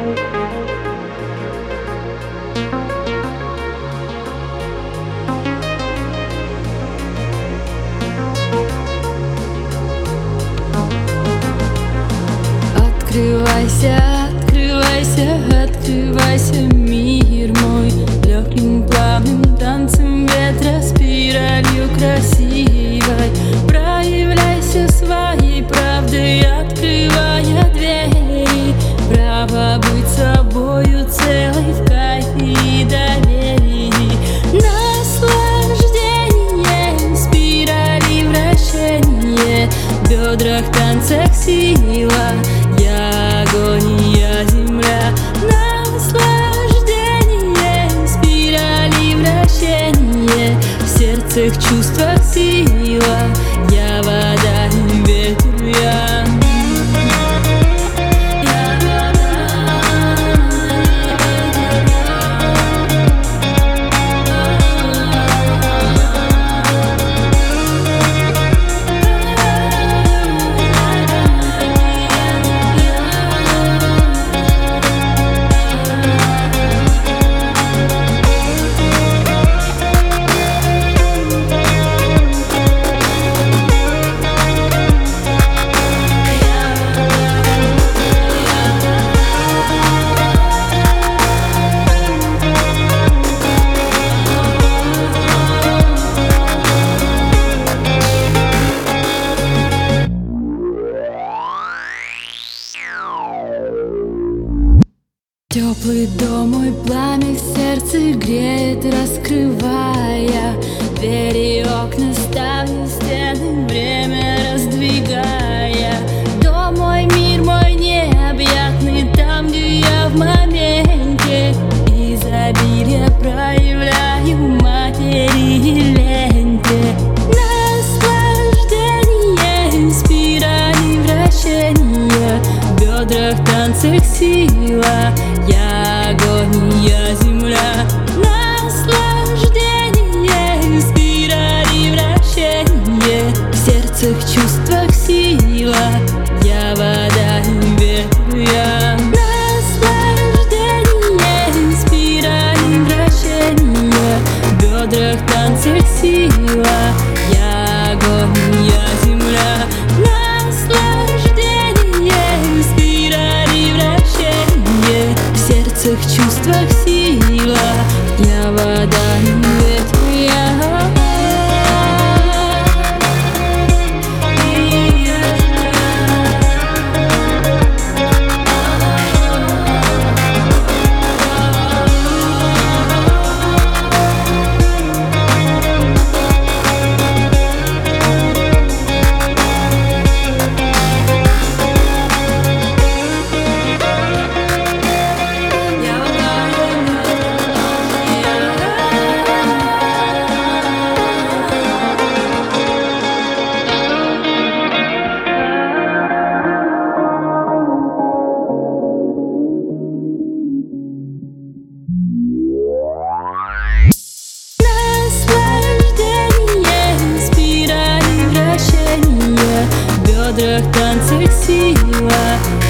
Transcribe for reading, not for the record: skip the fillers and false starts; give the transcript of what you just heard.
Открывайся, открывайся, открывайся, мир мой, легким плавным танцем ветра, спиралью красивой. Проявляйся своей правдой, открывая двери. Право быть собою целой в кайфе и доверии. Наслаждение, спирали вращения, в бедрах, танцах сила. Я огонь, я земля, наслаждение, спирали вращения, в сердцах, чувствах сила. Я вода и ветер, я. Теплый дом, мой пламя в сердце греет, раскрывая двери и окна, ставлю стены, время раздвигая. Дом мой, мир мой необъятный, там, где я в моменте изобилия проявляю матери и ленте. Наслаждение, спирали вращения, в бедрах, танцах сила. Я огонь, я земля, наслаждение, спирали вращения, в сердцах, чувствах сила. Я вода и ветер, я. Наслаждение, спирали вращения, в бедрах, танцах сила. Я огонь, я земля, наслаждение, спирали вращения, в сердцах, чувствах сила. Я вода и ветер, я. В бедрах, танцах сила.